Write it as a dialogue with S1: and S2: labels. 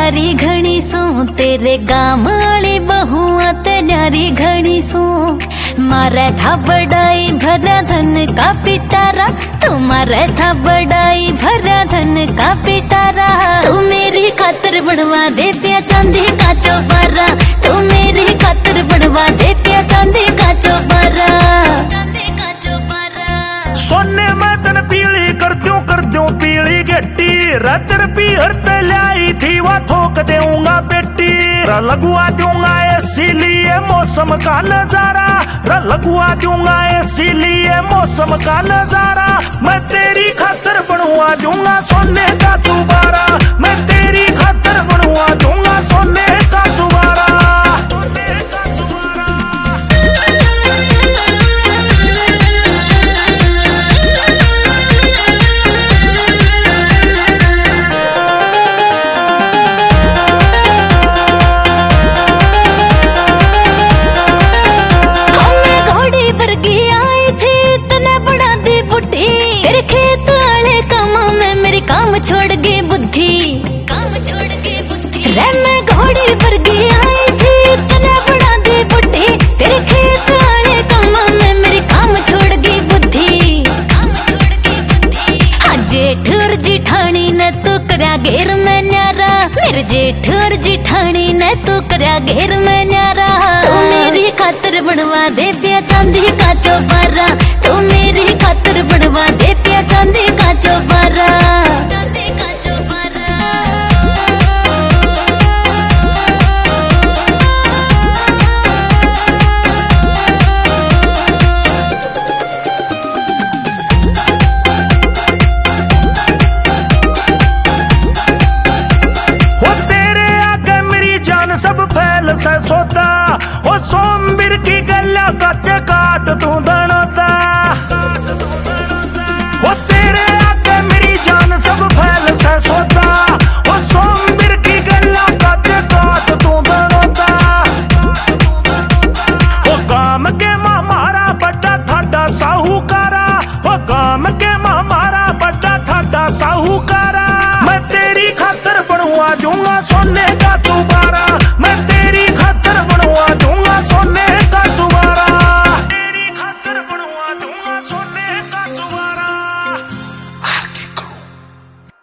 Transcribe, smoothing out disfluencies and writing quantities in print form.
S1: न्यारी घणी सू तेरे गाम वाली बहुआ ते न्यारी घणी सू मारे था बड़ाई भरा धन का पिटारा तुम्हारे था बड़ाई भरा धन का पिटारा तू मेरी खातर बनवा दे पिया चांदी का चौबारा तू मेरी खातर बनवा दे पिया चांदी का चौबारा चांदी का चौबारा
S2: सोने में तन पीली कर दूं पीली गट्टी रतर पीहर ते लाई थी वो ठोक दूंगा बेटी लगवा दूंगा इसीलिए मौसम का नजारा लगवा दूंगा इसीलिए मौसम का नजारा मैं तेरी खातर बनवा दूंगा सोने का दोबारा मैं तेरी खातर बनवा दूंगा सोने का दोबारा
S1: छोड़ गई बुद्धि रे मैं घोड़ी पर गई आई थी इतना बड़ा दी बुद्धि तेरे खेत वाले कामा में मेरी काम छोड़ गई बुद्धि हाँ जेठ और जिठानी ने तू करा घेर में न्यारा मेरे जेठ और जिठानी ने तू करा घेर में न्यारा तू मेरी खातर बनवा दे पिया चांदी का चौबारा तू मेरी खातर बनवा दे पिया चांदी का चौबारा
S2: सब फैल से सोता हो सोमबीर की गला का चकात तू दणोता हो तेरे आगे मेरी जान सब फैल से सोता हो सोमबीर की गला का चकात तू दणोता हो गाम के मारा बड़ा ठाडा साहूकारा हो गाम के मारा बड़ा ठाडा साहूकारा मैं तेरी खातर बनवा दूंगा सोने का दोबारा मैं